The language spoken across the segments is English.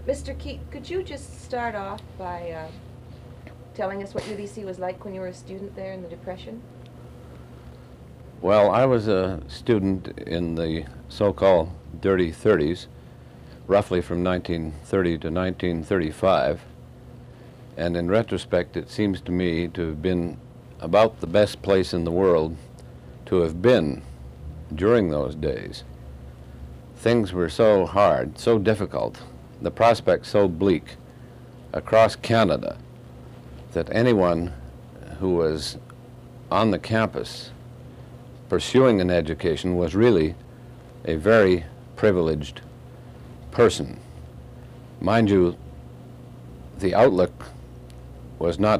Mr. Keat, could you just start off by telling us what UBC was like when you were a student there in the Depression? Well, I was a student in the so-called dirty 30s, roughly from 1930 to 1935, and in retrospect it seems to me to have been about the best place in the world to have been during those days. Things were so hard, so difficult, the prospect so bleak across Canada that anyone who was on the campus pursuing an education was really a very privileged person. Mind you, the outlook was not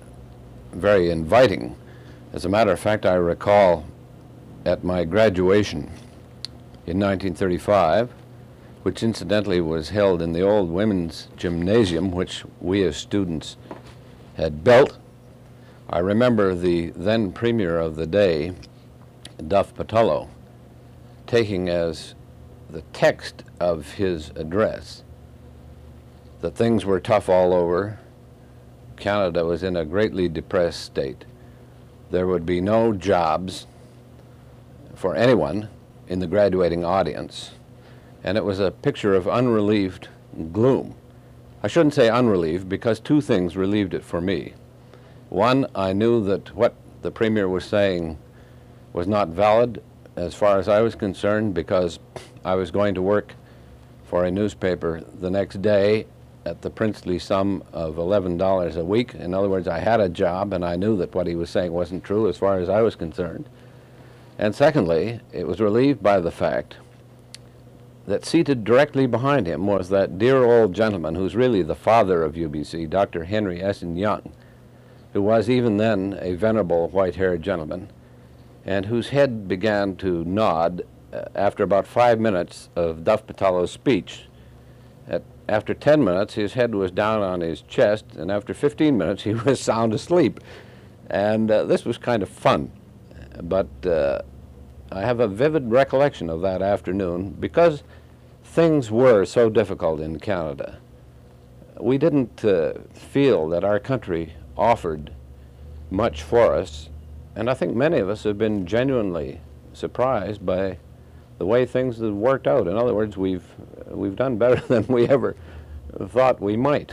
very inviting. As a matter of fact, I recall at my graduation in 1935, which incidentally was held in the old women's gymnasium, which we as students had built. I remember the then premier of the day, Duff Patullo, taking as the text of his address that things were tough all over. Canada was in a greatly depressed state. There would be no jobs for anyone in the graduating audience, and it was a picture of unrelieved gloom. I shouldn't say unrelieved, because two things relieved it for me. One, I knew that what the premier was saying was not valid as far as I was concerned, because I was going to work for a newspaper the next day at the princely sum of $11 a week. In other words, I had a job, and I knew that what he was saying wasn't true as far as I was concerned. And secondly, it was relieved by the fact that seated directly behind him was that dear old gentleman who's really the father of UBC, Dr. Henry Essen Young, who was even then a venerable white-haired gentleman, and whose head began to nod after about 5 minutes of Duff Patullo's speech. After 10 minutes, his head was down on his chest, and after 15 minutes, he was sound asleep. And this was kind of fun. But I have a vivid recollection of that afternoon because things were so difficult in Canada. We didn't feel that our country offered much for us, and I think many of us have been genuinely surprised by the way things have worked out. In other words, we've done better than we ever thought we might.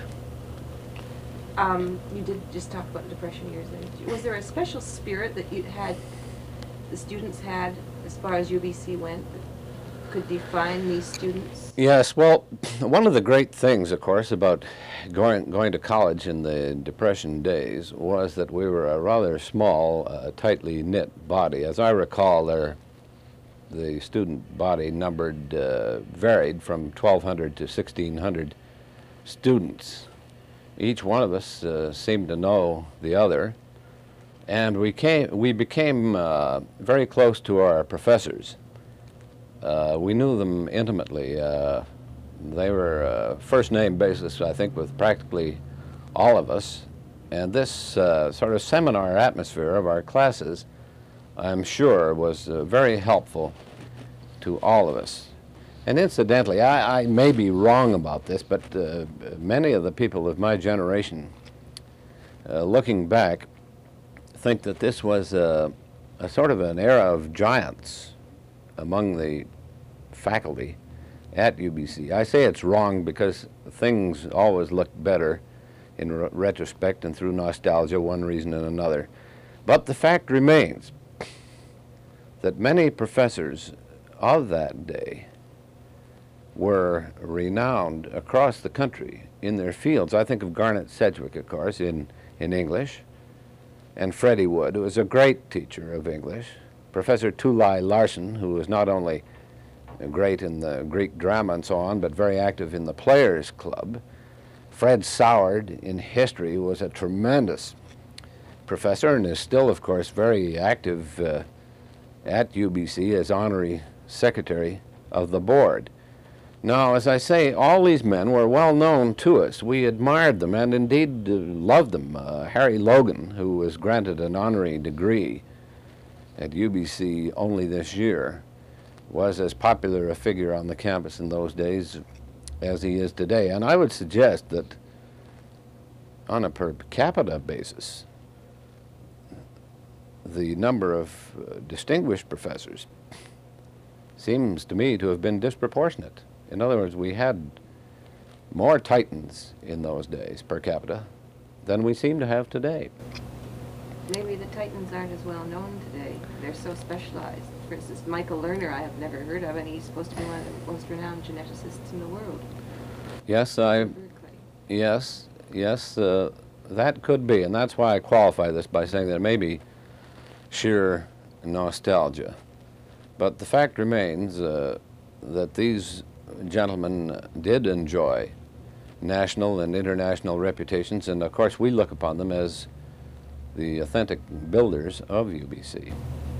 You did just talk about Depression years. Was there a special spirit that the students had, as far as UBC went, that could define these students? Yes, well, one of the great things, of course, about going to college in the Depression days was that we were a rather small, tightly knit body. As I recall, the student body varied from 1,200 to 1,600 students. Each one of us seemed to know the other, and we became very close to our professors. We knew them intimately. They were first-name basis, I think, with practically all of us, and this sort of seminar atmosphere of our classes, I'm sure, was very helpful to all of us. And incidentally, I may be wrong about this, but many of the people of my generation, looking back, think that this was a sort of an era of giants among the faculty at UBC. I say it's wrong because things always look better in retrospect and through nostalgia, one reason and another. But the fact remains that many professors of that day were renowned across the country in their fields. I think of Garnet Sedgwick, of course, in English, and Freddie Wood, who was a great teacher of English. Professor Tulay Larson, who was not only great in the Greek drama and so on, but very active in the Players Club. Fred Soward in history was a tremendous professor and is still, of course, very active at UBC as honorary secretary of the board. Now, as I say, all these men were well known to us. We admired them and indeed loved them. Harry Logan, who was granted an honorary degree at UBC only this year, was as popular a figure on the campus in those days as he is today. And I would suggest that on a per capita basis, the number of distinguished professors seems to me to have been disproportionate. In other words, we had more titans in those days per capita than we seem to have today. Maybe the Titans aren't as well known today. They're so specialized. For instance, Michael Lerner I have never heard of, and he's supposed to be one of the most renowned geneticists in the world. Yes, Berkeley. yes, that could be, and that's why I qualify this by saying that it may be sheer nostalgia. But the fact remains that these gentlemen did enjoy national and international reputations, and of course we look upon them as the authentic builders of UBC.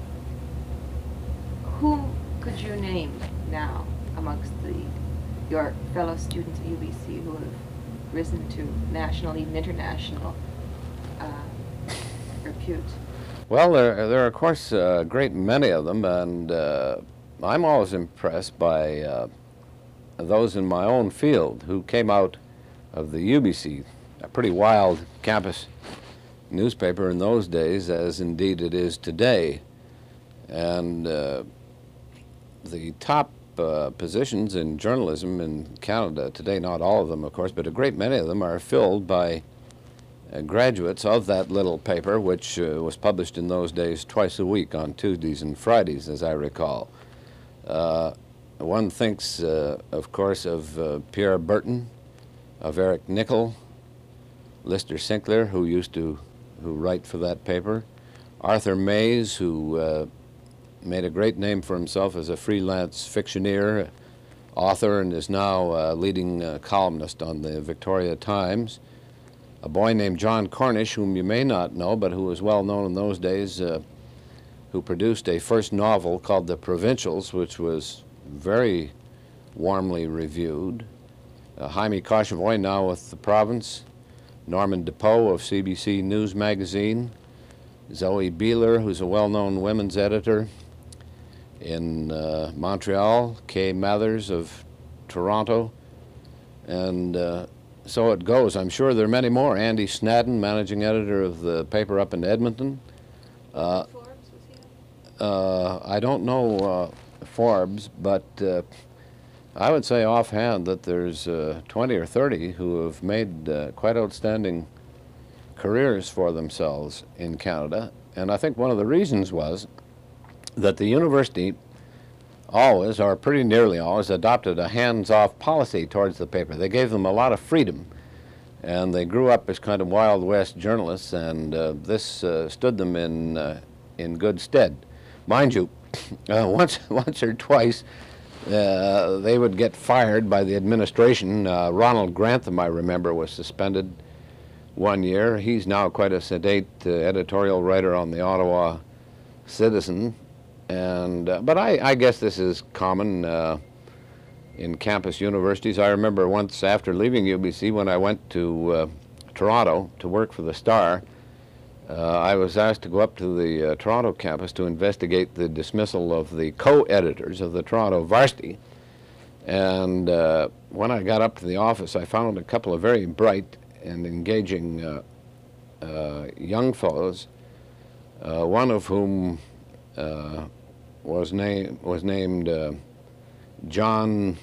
Who could you name now amongst your fellow students at UBC who have risen to national, even international repute? Well, there are, of course, a great many of them, and I'm always impressed by those in my own field who came out of the UBC, a pretty wild campus newspaper in those days, as indeed it is today. And the top positions in journalism in Canada today, not all of them, of course, but a great many of them are filled by graduates of that little paper, which was published in those days twice a week on Tuesdays and Fridays, as I recall. One thinks, of course, of Pierre Burton, of Eric Nichol, Lister Sinclair, who used to write for that paper, Arthur Mays, who made a great name for himself as a freelance fictioneer, author, and is now leading columnist on the Victoria Times. A boy named John Cornish, whom you may not know, but who was well known in those days, who produced a first novel called The Provincials, which was very warmly reviewed. Jaime Koschevoy, now with The Province. Norman Depeau of CBC News Magazine. Zoe Beeler, who's a well-known women's editor in Montreal. Kay Mathers of Toronto. And so it goes. I'm sure there are many more. Andy Snadden, managing editor of the paper up in Edmonton. Forbes, was he on? I don't know Forbes, but I would say offhand that there's 20 or 30 who have made quite outstanding careers for themselves in Canada. And I think one of the reasons was that the university always, or pretty nearly always, adopted a hands-off policy towards the paper. They gave them a lot of freedom, and they grew up as kind of Wild West journalists, and this stood them in good stead. Mind you, once or twice, they would get fired by the administration. Ronald Grantham, I remember, was suspended one year. He's now quite a sedate editorial writer on the Ottawa Citizen. And but I guess this is common in campus universities. I remember once after leaving UBC, when I went to Toronto to work for the Star, I was asked to go up to the Toronto campus to investigate the dismissal of the co-editors of the Toronto Varsity. And when I got up to the office, I found a couple of very bright and engaging young fellows, one of whom was named John,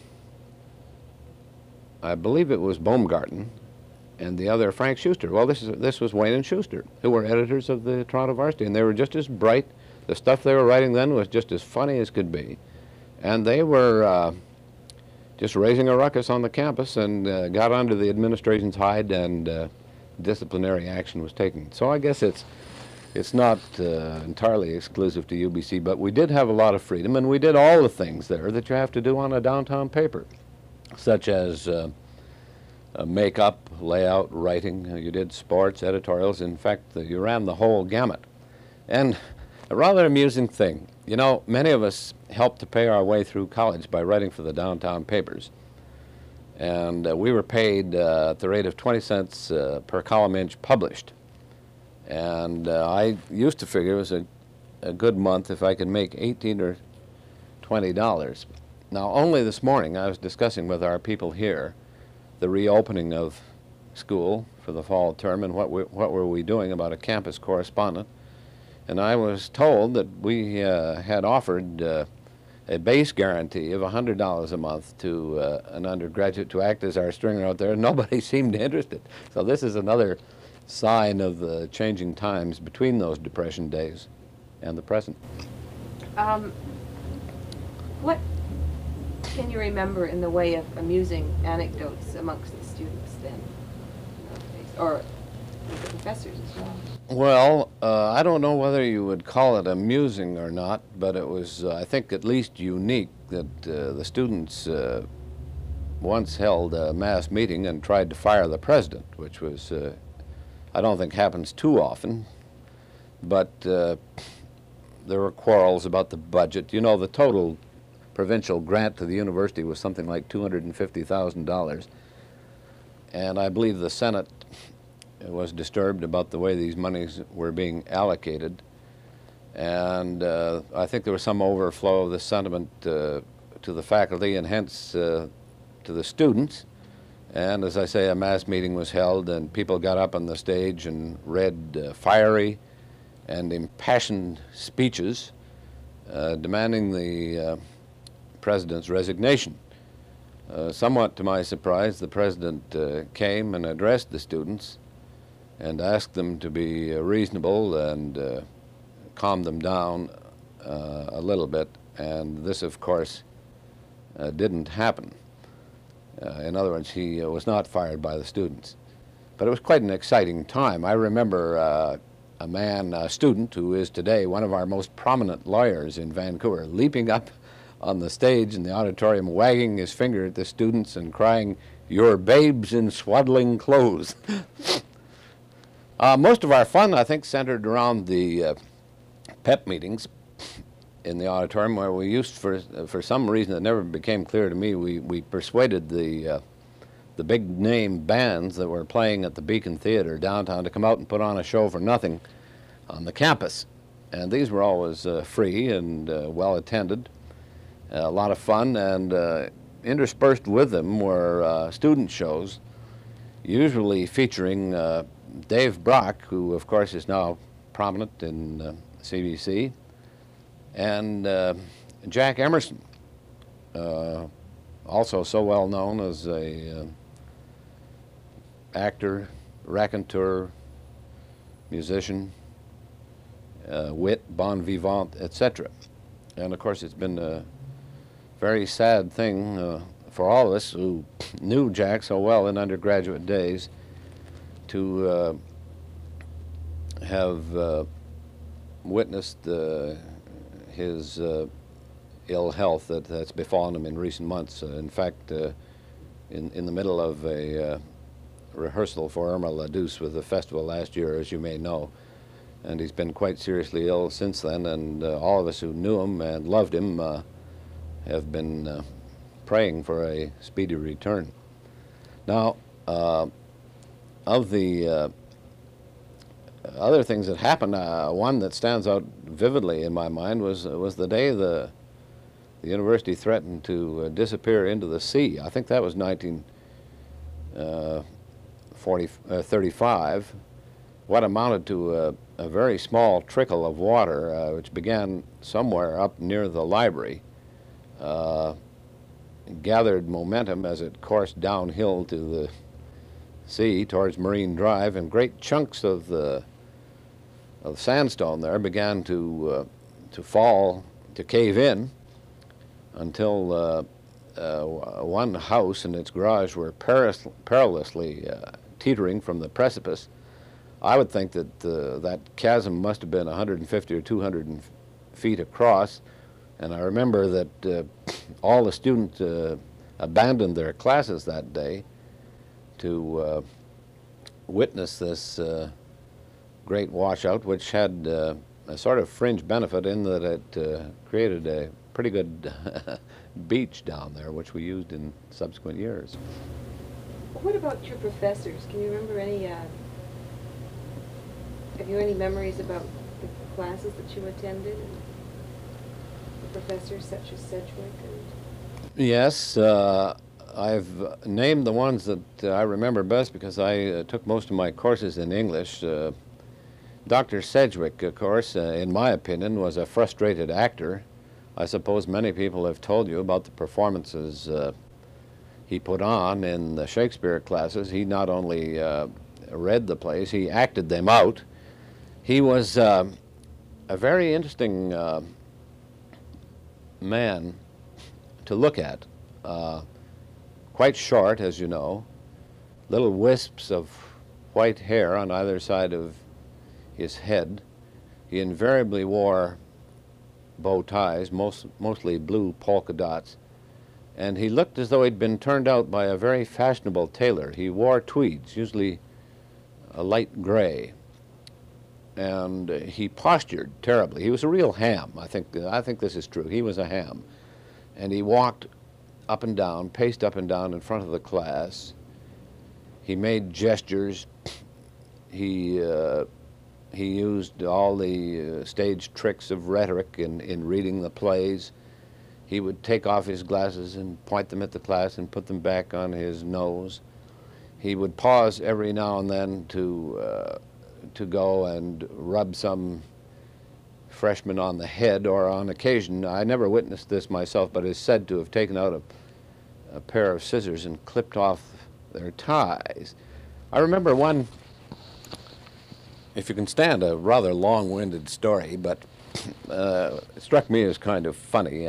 I believe it was Baumgarten, and the other Frank Schuster. Well, this was Wayne and Schuster, who were editors of the Toronto Varsity, and they were just as bright. The stuff they were writing then was just as funny as could be, and they were just raising a ruckus on the campus and got under the administration's hide, and disciplinary action was taken. So I guess it's not entirely exclusive to UBC, but we did have a lot of freedom, and we did all the things there that you have to do on a downtown paper, such as makeup, layout, writing. You did sports, editorials. In fact, you ran the whole gamut. And a rather amusing thing, you know, many of us helped to pay our way through college by writing for the downtown papers. And we were paid at the rate of 20 cents per column inch published. And I used to figure it was a good month if I could make $18 or $20. Now, only this morning I was discussing with our people here the reopening of school for the fall term and what were we doing about a campus correspondent. And I was told that we had offered a base guarantee of $100 a month to an undergraduate to act as our stringer out there. Nobody seemed interested. So this is another sign of the changing times between those Depression days and the present. What can you remember in the way of amusing anecdotes amongst the students then, in those days, or the professors as well? Well, I don't know whether you would call it amusing or not, but it was, I think, at least unique that the students once held a mass meeting and tried to fire the president, which was, I don't think happens too often, but there were quarrels about the budget. You know, the total provincial grant to the university was something like $250,000, and I believe the Senate was disturbed about the way these monies were being allocated, and I think there was some overflow of the sentiment to the faculty and hence to the students. And as I say, a mass meeting was held and people got up on the stage and read fiery and impassioned speeches demanding the president's resignation. Somewhat to my surprise, the president came and addressed the students and asked them to be reasonable and calm them down a little bit, and this, of course, didn't happen. In other words, he was not fired by the students. But it was quite an exciting time. I remember a student who is today one of our most prominent lawyers in Vancouver, leaping up on the stage in the auditorium, wagging his finger at the students and crying, "You're babes in swaddling clothes." Most of our fun, I think, centered around the PEP meetings in the auditorium, where we used, for some reason that never became clear to me, we persuaded the big name bands that were playing at the Beacon Theater downtown to come out and put on a show for nothing on the campus. And these were always free and well attended, a lot of fun, and interspersed with them were student shows, usually featuring Dave Brock, who of course is now prominent in CBC, and Jack Emerson, also so well known as a actor, raconteur, musician, wit, bon vivant, etc. And of course it's been a very sad thing for all of us who knew Jack so well in undergraduate days to have witnessed his ill health that's befallen him in recent months. In fact, in the middle of a rehearsal for Irma La Douce with the festival last year, as you may know, and he's been quite seriously ill since then, and all of us who knew him and loved him have been praying for a speedy return. Now, of the other things that happened, one that stands out vividly in my mind was the day the university threatened to disappear into the sea. I think that was 1935. What amounted to a very small trickle of water, which began somewhere up near the library, gathered momentum as it coursed downhill to the sea towards Marine Drive, and great chunks of sandstone there began to fall, to cave in, until one house and its garage were perilously teetering from the precipice. I would think that that chasm must have been 150 or 200 feet across, and I remember that all the students abandoned their classes that day to witness this great washout, which had a sort of fringe benefit in that it created a pretty good beach down there, which we used in subsequent years. What about your professors? Can you remember any, have you any memories about the classes that you attended? And the professors such as Sedgwick and Yes, I've named the ones that I remember best because I took most of my courses in English. Dr. Sedgwick, of course, in my opinion, was a frustrated actor. I suppose many people have told you about the performances he put on in the Shakespeare classes. He not only read the plays, he acted them out. He was a very interesting man to look at. Quite short, as you know, little wisps of white hair on either side of his head. He invariably wore bow ties, mostly blue polka dots, and he looked as though he'd been turned out by a very fashionable tailor. He wore tweeds, usually a light gray, and he postured terribly. He was a real ham. I think this is true. He was a ham, and he walked up and down, paced up and down in front of the class. He made gestures. He used all the stage tricks of rhetoric in reading the plays. He would take off his glasses and point them at the class and put them back on his nose. He would pause every now and then to go and rub some freshman on the head, or on occasion, I never witnessed this myself, but is said to have taken out a pair of scissors and clipped off their ties. I remember one, if you can stand a rather long-winded story, but it struck me as kind of funny.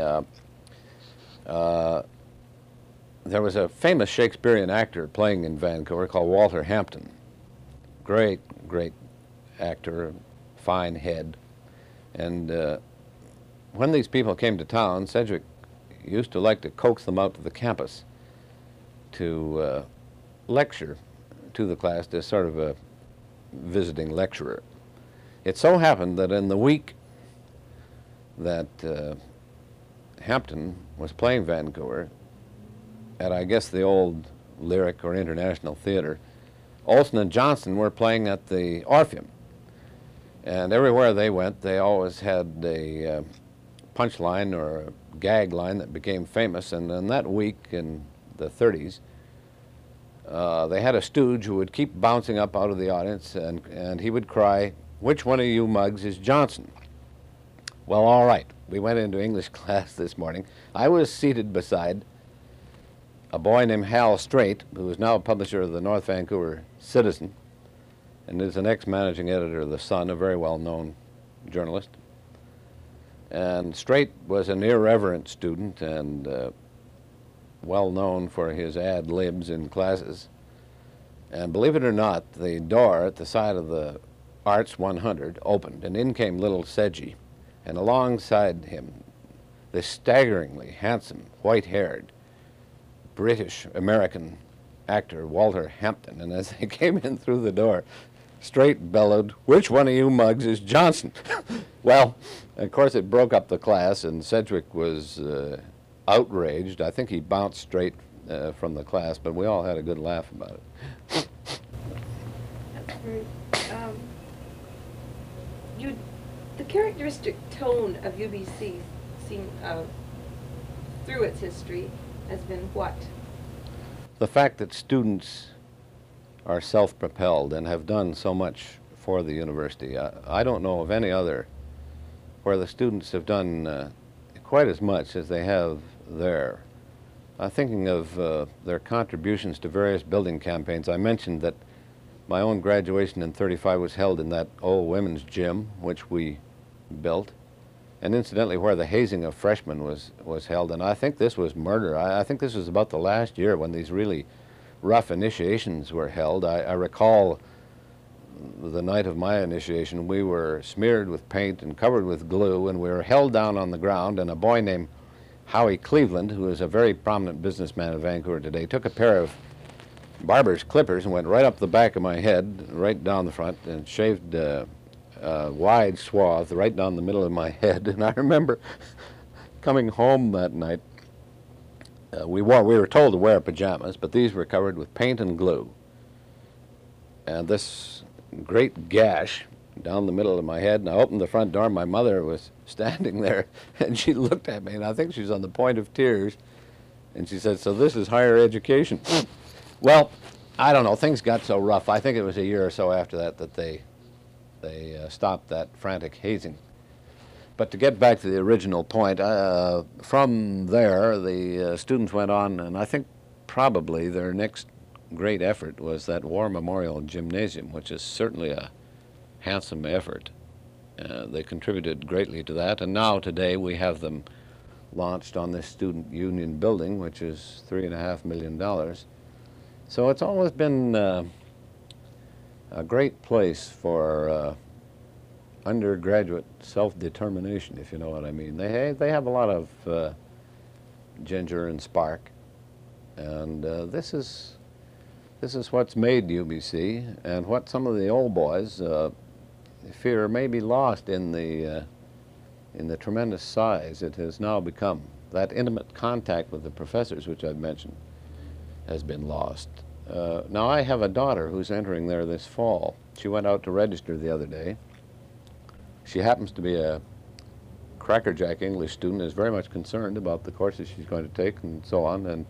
There was a famous Shakespearean actor playing in Vancouver called Walter Hampton. Great, great actor, fine head. And when these people came to town, Sedgwick used to like to coax them out to the campus to lecture to the class as sort of a visiting lecturer. It so happened that in the week that Hampton was playing Vancouver at, I guess, the old Lyric or International Theater, Olson and Johnson were playing at the Orpheum. And everywhere they went, they always had a punchline or a gag line that became famous. And in that week in the 30s, they had a stooge who would keep bouncing up out of the audience, and he would cry, "Which one of you mugs is Johnson?" Well, all right. We went into English class this morning. I was seated beside a boy named Hal Strait, who is now a publisher of the North Vancouver Citizen and is an ex-managing editor of The Sun, a very well-known journalist. And Strait was an irreverent student and well-known for his ad libs in classes. And believe it or not, the door at the side of the Arts 100 opened, and in came little Sedgy, and alongside him, this staggeringly handsome, white-haired, British-American actor, Walter Hampton. And as they came in through the door, Strait bellowed, "Which one of you mugs is Johnson?" Well, of course, it broke up the class, and Sedgwick was outraged. I think he bounced Strait from the class, but we all had a good laugh about it. That's great. The characteristic tone of UBC through its history has been what? The fact that students are self-propelled and have done so much for the university. I don't know of any other where the students have done quite as much as they have there. Thinking of their contributions to various building campaigns, I mentioned that my own graduation in '35 was held in that old women's gym, which we built, and incidentally where the hazing of freshmen was held. And I think this was murder. I think this was about the last year when these really rough initiations were held. I recall the night of my initiation, we were smeared with paint and covered with glue, and we were held down on the ground, and a boy named Howie Cleveland, who is a very prominent businessman in Vancouver today, took a pair of barber's clippers and went right up the back of my head, right down the front, and shaved a wide swath right down the middle of my head. And I remember coming home that night. We were told to wear pajamas, but these were covered with paint and glue. And this great gash down the middle of my head, and I opened the front door. My mother was standing there, and she looked at me, and I think she was on the point of tears. And she said, so this is higher education. Well, I don't know, things got so rough. I think it was a year or so after that that they stopped that frantic hazing. But to get back to the original point, from there the students went on, and I think probably their next great effort was that War Memorial Gymnasium, which is certainly a handsome effort. They contributed greatly to that, and now today we have them launched on this student union building, which is $3.5 million. So it's always been a great place for undergraduate self-determination, if you know what I mean. They have a lot of ginger and spark, and this is what's made UBC, and what some of the old boys fear may be lost in the tremendous size it has now become. That intimate contact with the professors, which I've mentioned, has been lost. Now I have a daughter who's entering there this fall. She went out to register the other day. She happens to be a crackerjack English student, is very much concerned about the courses she's going to take and so on, and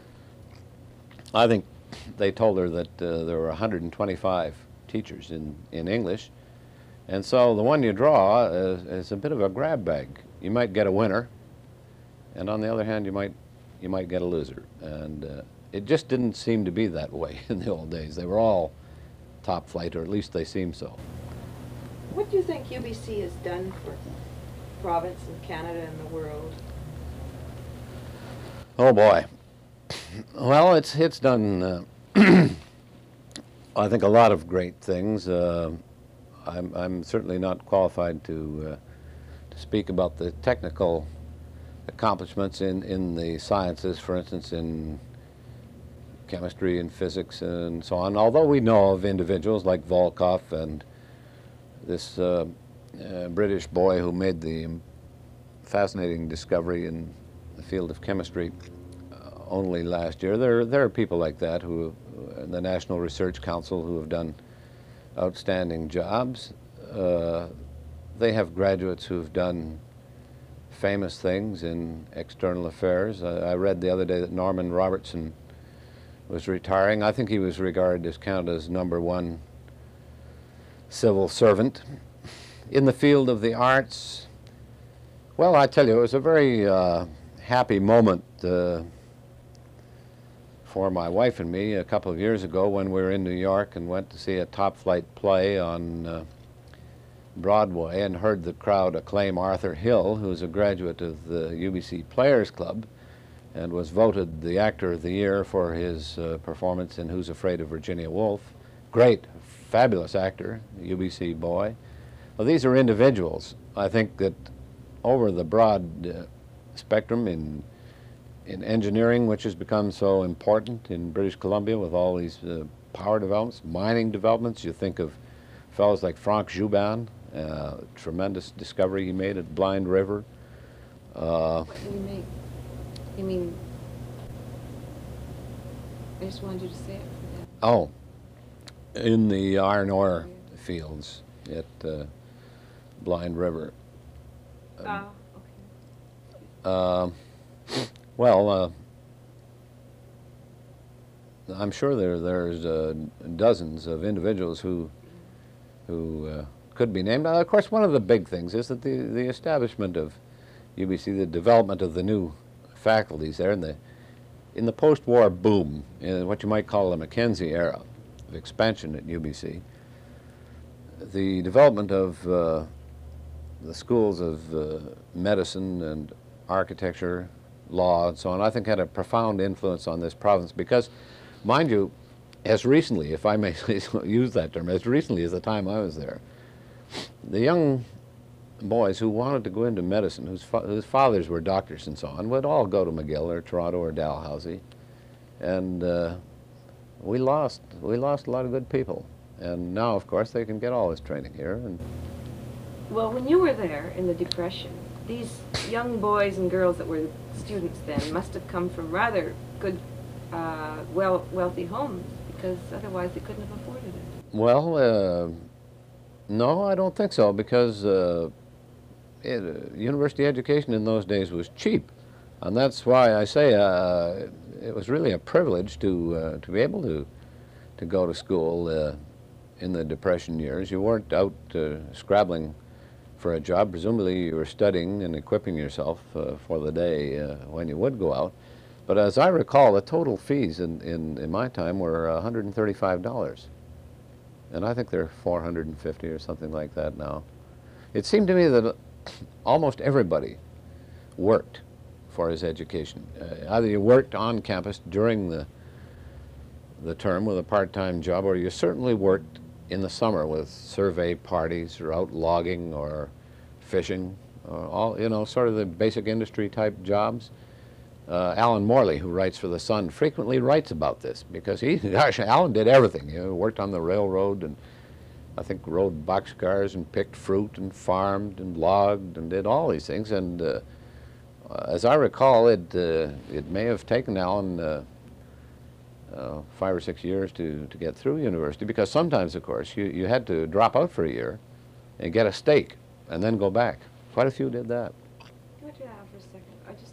I think they told her that there were 125 teachers in English, and so the one you draw is a bit of a grab bag. You might get a winner, and on the other hand, you might get a loser. And it just didn't seem to be that way in the old days. They were all top flight, or at least they seemed so. What do you think UBC has done for province and Canada and the world? Oh boy. Well, it's done, I think, a lot of great things. I'm certainly not qualified to speak about the technical accomplishments in the sciences, for instance, in chemistry and physics and so on, although we know of individuals like Volkoff and this British boy who made the fascinating discovery in the field of chemistry only last year. There are people like that who, the National Research Council, who have done outstanding jobs. They have graduates who have done famous things in external affairs. I read the other day that Norman Robertson was retiring. I think he was regarded as Canada's #1 civil servant. In the field of the arts, well, I tell you, it was a very happy moment for my wife and me a couple of years ago when we were in New York and went to see a top-flight play on Broadway and heard the crowd acclaim Arthur Hill, who's a graduate of the UBC Players Club and was voted the Actor of the Year for his performance in Who's Afraid of Virginia Woolf. Great, fabulous actor, UBC boy. Well, these are individuals. I think that over the broad spectrum in engineering, which has become so important in British Columbia with all these power developments, mining developments, you think of fellows like Franck Joubin, tremendous discovery he made at Blind River. What do you mean? You mean, I just wanted you to say it. Oh, in the iron ore fields at Blind River. Oh, okay. Well, I'm sure there's dozens of individuals who could be named. Of course, one of the big things is that the establishment of UBC, the development of the new faculties there in the post-war boom, in what you might call the Mackenzie era of expansion at UBC, the development of the schools of medicine and architecture, law, and so on, I think had a profound influence on this province because, mind you, as recently, if I may use that term, as recently as the time I was there, the young boys who wanted to go into medicine, whose fathers were doctors and so on, would all go to McGill or Toronto or Dalhousie, and we lost a lot of good people. And now, of course, they can get all this training here. And well, when you were there in the Depression, these young boys and girls that were students then must have come from rather good, wealthy homes, because otherwise they couldn't have afforded it. Well, no, I don't think so, because university education in those days was cheap. And that's why I say it was really a privilege to be able to go to school in the Depression years. You weren't out scrabbling for a job. Presumably you were studying and equipping yourself for the day when you would go out. But as I recall, the total fees in my time were $135. And I think they're $450 or something like that now. It seemed to me that almost everybody worked for his education. Either you worked on campus during the term with a part-time job, or you certainly worked in the summer with survey parties or out logging or fishing, or all, you know, sort of the basic industry type jobs. Alan Morley, who writes for The Sun, frequently writes about this because gosh, Alan did everything. You know, worked on the railroad and I think rode boxcars and picked fruit and farmed and logged and did all these things. And as I recall, it may have taken Alan 5 or 6 years to get through university, because sometimes, of course, you had to drop out for a year and get a stake and then go back. Quite a few did that. Go to that for a second.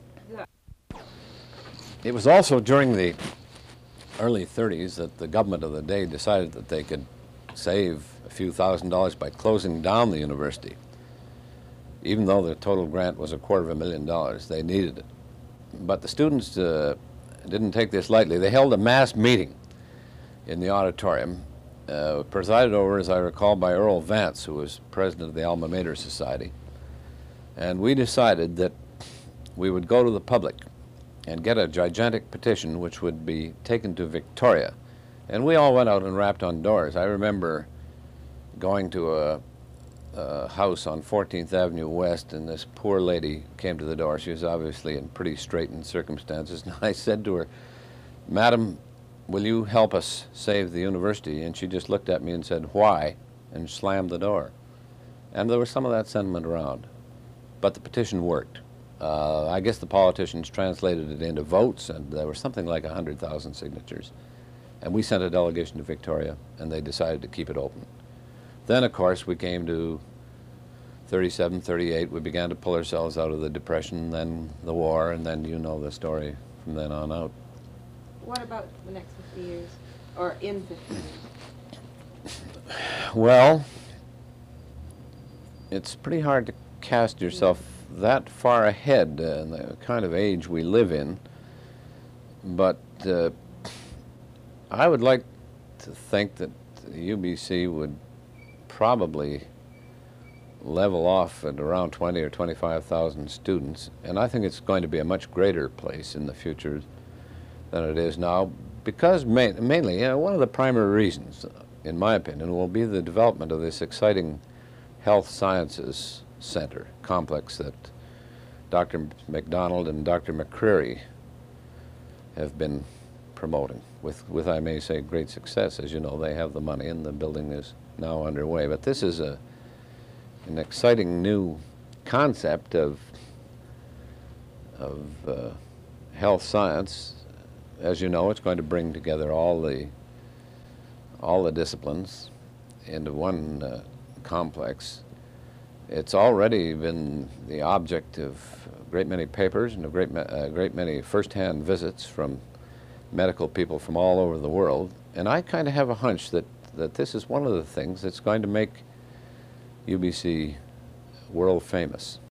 It was also during the early 30s that the government of the day decided that they could save a few $1,000s by closing down the university. Even though the total grant was $250,000, they needed it. But the students didn't take this lightly. They held a mass meeting in the auditorium, presided over, as I recall, by Earl Vance, who was president of the Alma Mater Society. And we decided that we would go to the public and get a gigantic petition which would be taken to Victoria. And we all went out and rapped on doors. I remember going to a house on 14th Avenue West, and this poor lady came to the door. She was obviously in pretty straitened circumstances. And I said to her, "Madam, will you help us save the university?" And she just looked at me and said, "Why?" and slammed the door. And there was some of that sentiment around. But the petition worked. I guess the politicians translated it into votes, and there were something like 100,000 signatures. And we sent a delegation to Victoria, and they decided to keep it open. Then, of course, we came to 37, 38. We began to pull ourselves out of the Depression, then the war, and then you know the story from then on out. What about the next 50 years, or in 50 years? Well, it's pretty hard to cast yourself that far ahead in the kind of age we live in, but I would like to think that the UBC would probably level off at around 20 or 25,000 students, and I think it's going to be a much greater place in the future than it is now, because mainly, one of the primary reasons, in my opinion, will be the development of this exciting health sciences center complex that Dr. McDonald and Dr. McCreary have been promoting with, I may say, great success. As you know, they have the money and the building is now underway. But this is an exciting new concept of health science. As you know, it's going to bring together all the disciplines into one complex. It's already been the object of a great many papers and a great many first-hand visits from medical people from all over the world. And I kind of have a hunch that this is one of the things that's going to make UBC world famous.